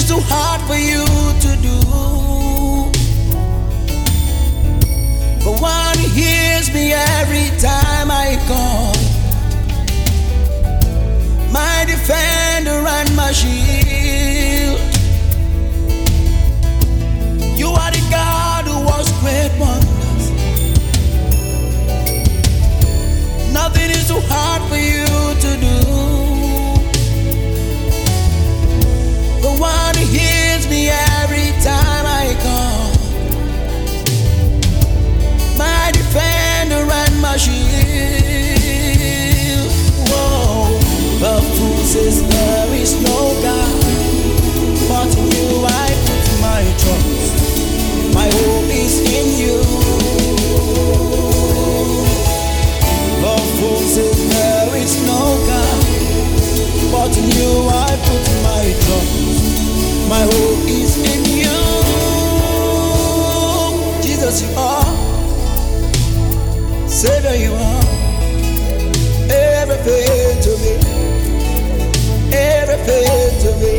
too hard for you to do. But one hears me every time I call, my defender and my shield. You are the God who works great wonders. Nothing is too hard for you to do. The one who hears me every time I call, my defender and my shield. Whoa. The fool says there is no God, but in you I put my trust. My hope is in you. The fool says there is no God, but in you I put my trust. My hope is in you. Jesus, you are. Savior, you are. Everything to me. Everything to me.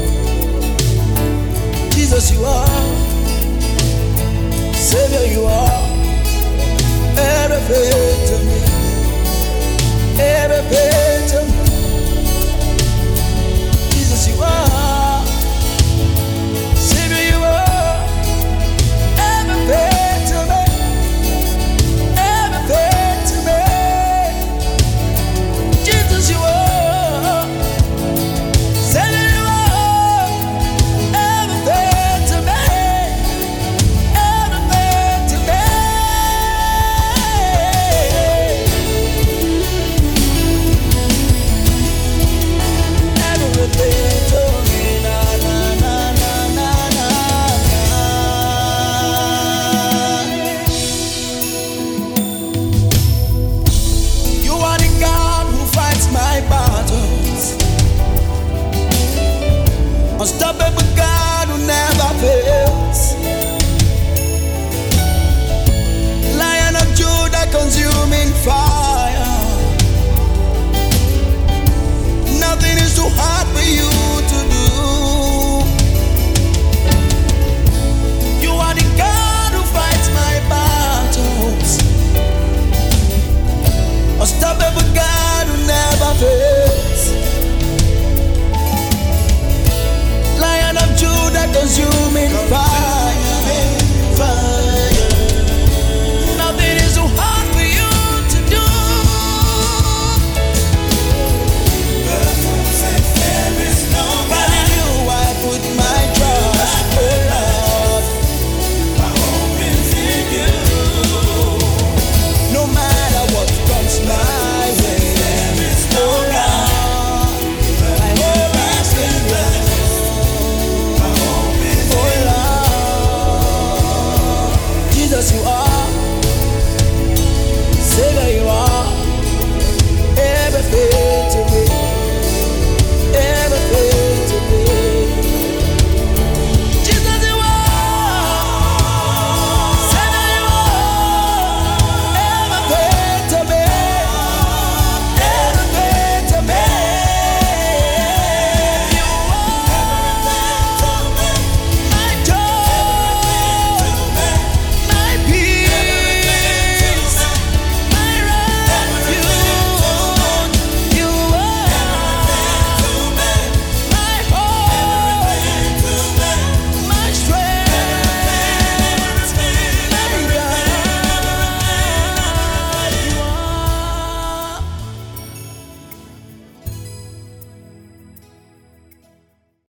Jesus, you are. Savior, you are. Everything to me. Everything.